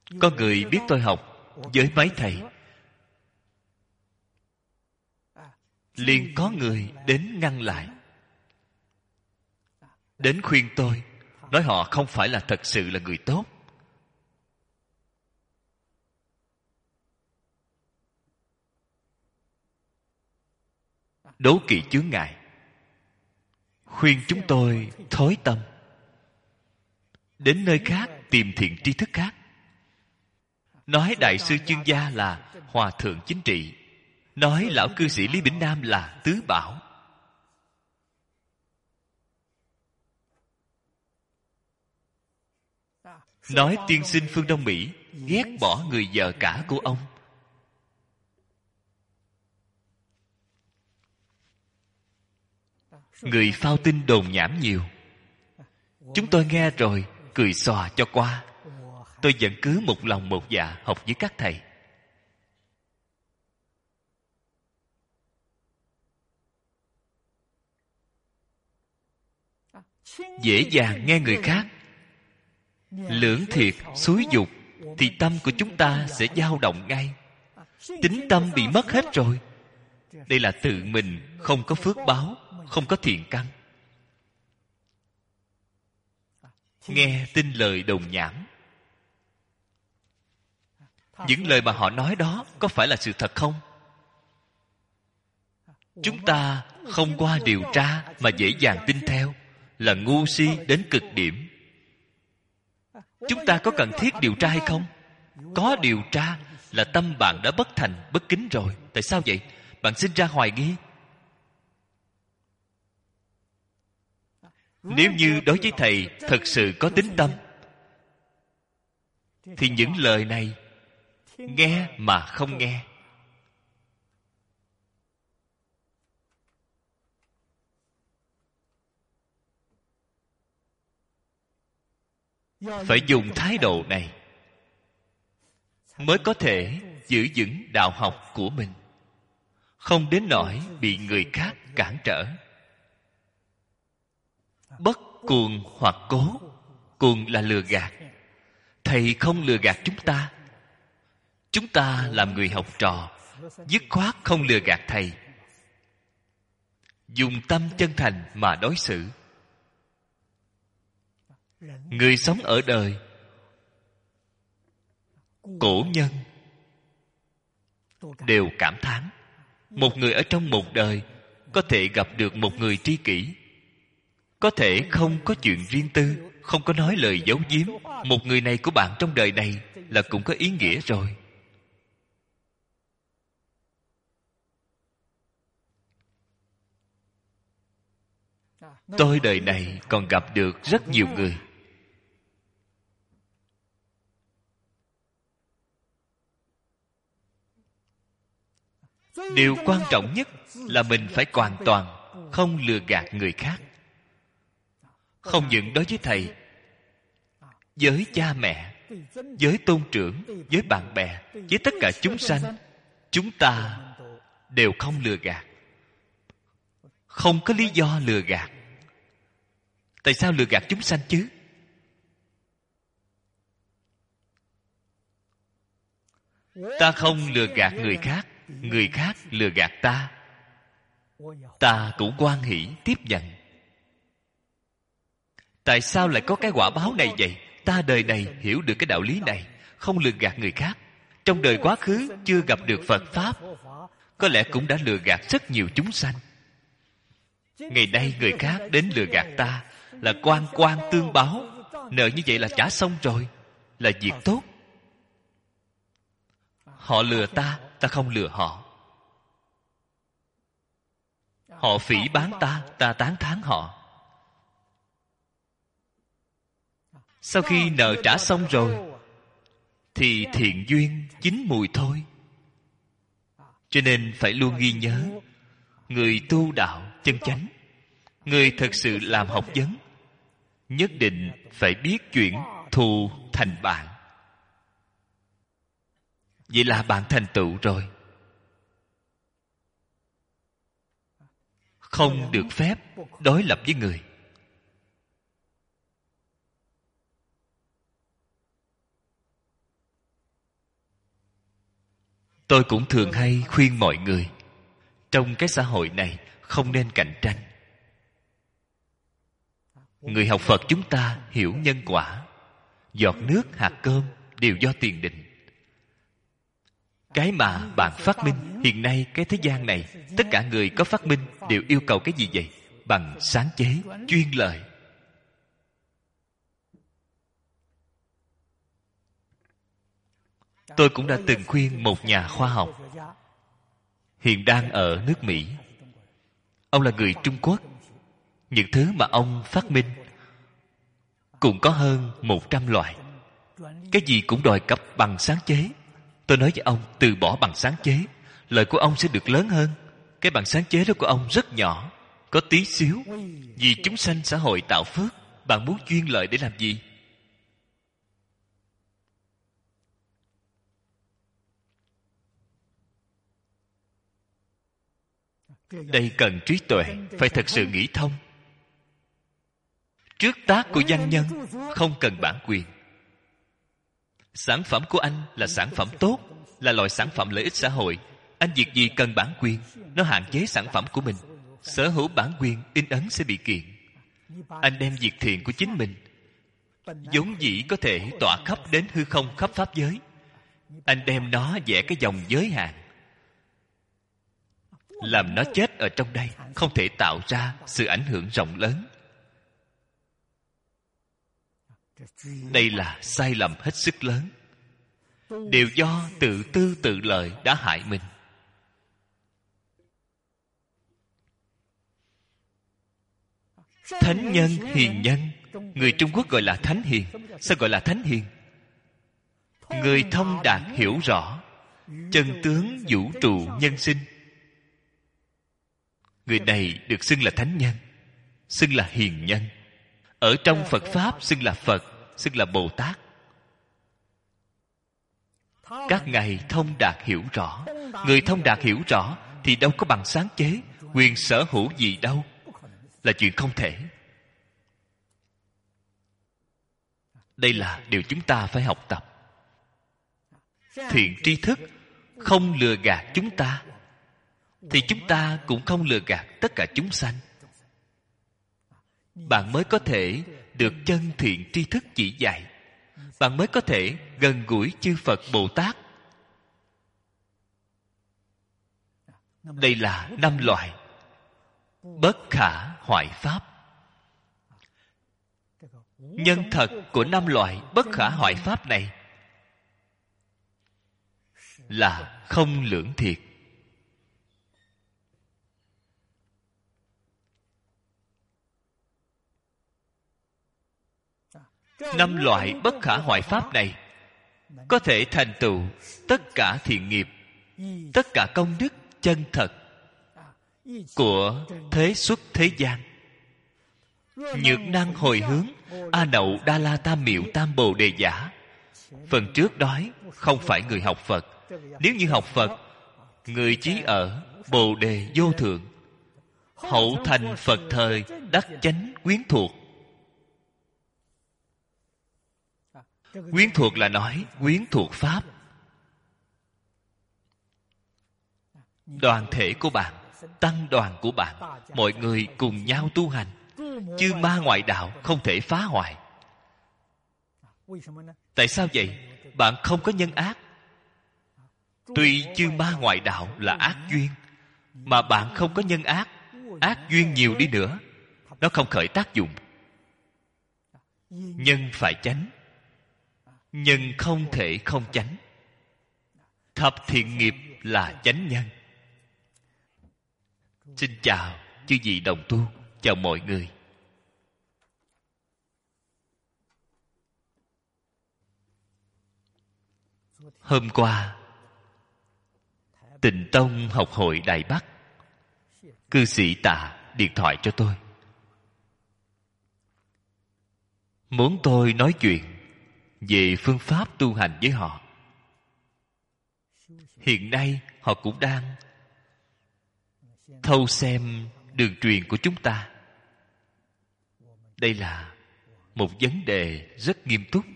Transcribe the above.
Có người biết tôi học với mấy thầy, liền có người đến ngăn lại, đến khuyên tôi, nói họ không phải là thật sự là người tốt. Đố kỵ chướng ngại, khuyên chúng tôi thối tâm, đến nơi khác tìm thiện tri thức khác. Nói đại sư Chương Gia là hòa thượng chính trị, nói lão cư sĩ Lý Bỉnh Nam là tứ bảo. Nói tiên sinh phương Đông Mỹ ghét bỏ người vợ cả của ông. Người phao tin đồn nhảm nhiều. Chúng tôi nghe rồi cười xòa cho qua. Tôi vẫn cứ một lòng một dạ học với các thầy. Dễ dàng nghe người khác lưỡng thiệt xúi dục, thì tâm của chúng ta sẽ dao động ngay. Tín tâm bị mất hết rồi. Đây là tự mình không có phước báo, không có thiện căn. Nghe tin lời đồn nhảm, những lời mà họ nói đó có phải là sự thật không? Chúng ta không qua điều tra mà dễ dàng tin theo, là ngu si đến cực điểm. Chúng ta có cần thiết điều tra hay không? Có điều tra là tâm bạn đã bất thành, bất kính rồi. Tại sao vậy? Bạn sinh ra hoài nghi. Nếu như đối với thầy thật sự có tín tâm, thì những lời này nghe mà không nghe. Phải dùng thái độ này mới có thể giữ vững đạo học của mình, không đến nỗi bị người khác cản trở. Bất cuồng hoặc cố. Cuồng là lừa gạt. Thầy không lừa gạt chúng ta. Chúng ta làm người học trò, dứt khoát không lừa gạt thầy, dùng tâm chân thành mà đối xử. Người sống ở đời, cổ nhân đều cảm thán, một người ở trong một đời có thể gặp được một người tri kỷ, có thể không có chuyện riêng tư, không có nói lời giấu giếm. Một người này của bạn trong đời này là cũng có ý nghĩa rồi. Tôi đời này còn gặp được rất nhiều người. Điều quan trọng nhất là mình phải hoàn toàn không lừa gạt người khác. Không những đối với thầy, với cha mẹ, với tôn trưởng, với bạn bè, với tất cả chúng sanh, chúng ta đều không lừa gạt. Không có lý do lừa gạt. Tại sao lừa gạt chúng sanh chứ? Ta không lừa gạt người khác, người khác lừa gạt ta, ta cũng hoan hỷ tiếp nhận. Tại sao lại có cái quả báo này vậy? Ta đời này hiểu được cái đạo lý này, không lừa gạt người khác. Trong đời quá khứ chưa gặp được Phật Pháp, có lẽ cũng đã lừa gạt rất nhiều chúng sanh. Ngày nay người khác đến lừa gạt ta, là quan quan tương báo. Nợ như vậy là trả xong rồi, là việc tốt. Họ lừa ta, ta không lừa họ. Họ phỉ báng ta, ta tán thán họ. Sau khi nợ trả xong rồi, thì thiện duyên chín mùi thôi. Cho nên phải luôn ghi nhớ, người tu đạo chân chánh, người thật sự làm học vấn, nhất định phải biết chuyển thù thành bạn. Vậy là bạn thành tựu rồi. Không được phép đối lập với người. Tôi cũng thường hay khuyên mọi người, trong cái xã hội này không nên cạnh tranh. Người học Phật chúng ta hiểu nhân quả. Giọt nước, hạt cơm đều do tiền định. Cái mà bạn phát minh, hiện nay cái thế gian này, tất cả người có phát minh đều yêu cầu cái gì vậy? Bằng sáng chế, chuyên lợi. Tôi cũng đã từng khuyên một nhà khoa học hiện đang ở nước Mỹ. Ông là người Trung Quốc. Những thứ mà ông phát minh cũng có hơn 100 loại. Cái gì cũng đòi cấp bằng sáng chế. Tôi nói với ông, từ bỏ bằng sáng chế, lợi của ông sẽ được lớn hơn. Cái bằng sáng chế đó của ông rất nhỏ, có tí xíu. Vì chúng sanh xã hội tạo phước, bạn muốn chuyên lợi để làm gì? Đây cần trí tuệ, phải thật sự nghĩ thông. Trước tác của văn nhân không cần bản quyền. Sản phẩm của anh là sản phẩm tốt, là loại sản phẩm lợi ích xã hội. Anh việc gì cần bản quyền? Nó hạn chế sản phẩm của mình. Sở hữu bản quyền, in ấn sẽ bị kiện. Anh đem việc thiện của chính mình, vốn dĩ có thể tỏa khắp đến hư không, khắp pháp giới. Anh đem nó vẽ cái dòng giới hạn, làm nó chết ở trong đây, không thể tạo ra sự ảnh hưởng rộng lớn. Đây là sai lầm hết sức lớn. Đều do tự tư tự lợi đã hại mình. Thánh nhân, hiền nhân, người Trung Quốc gọi là thánh hiền. Sao gọi là thánh hiền? Người thông đạt hiểu rõ chân tướng vũ trụ nhân sinh. Người này được xưng là thánh nhân, xưng là hiền nhân. Ở trong Phật Pháp xưng là Phật, xưng là Bồ Tát. Các ngài thông đạt hiểu rõ. Người thông đạt hiểu rõ thì đâu có bằng sáng chế, quyền sở hữu gì đâu, là chuyện không thể. Đây là điều chúng ta phải học tập. Thiện tri thức không lừa gạt chúng ta, thì chúng ta cũng không lừa gạt tất cả chúng sanh. Bạn mới có thể được chân thiện tri thức chỉ dạy. Bạn mới có thể gần gũi chư Phật Bồ Tát. Đây là 5 loại bất khả hoại pháp. Nhân thật của 5 loại bất khả hoại pháp này là không lưỡng thiệt. Năm loại bất khả hoại pháp này có thể thành tựu tất cả thiện nghiệp, tất cả công đức chân thật của thế xuất thế gian. Nhược năng hồi hướng, A Nậu Đa La Tam Miệu Tam Bồ Đề Giả. Phần trước nói không phải người học Phật. Nếu như học Phật, người chí ở Bồ Đề vô thượng, hậu thành Phật thời đắc chánh quyến thuộc. Quyến thuộc là nói quyến thuộc pháp. Đoàn thể của bạn, tăng đoàn của bạn, mọi người cùng nhau tu hành. Chư ma ngoại đạo không thể phá hoại. Tại sao vậy? Bạn không có nhân ác. Tuy chư ma ngoại đạo là ác duyên, mà bạn không có nhân ác. Ác duyên nhiều đi nữa, nó không khởi tác dụng. Nhân phải chánh, nhân không thể không chánh. Thập thiện nghiệp là chánh nhân. Xin chào chư vị đồng tu, chào mọi người. Hôm qua Tịnh Tông học hội Đài Bắc, cư sĩ Tạ điện thoại cho tôi, muốn tôi nói chuyện về phương pháp tu hành với họ. Hiện nay họ cũng đang thâu xem đường truyền của chúng ta. Đây là một vấn đề rất nghiêm túc.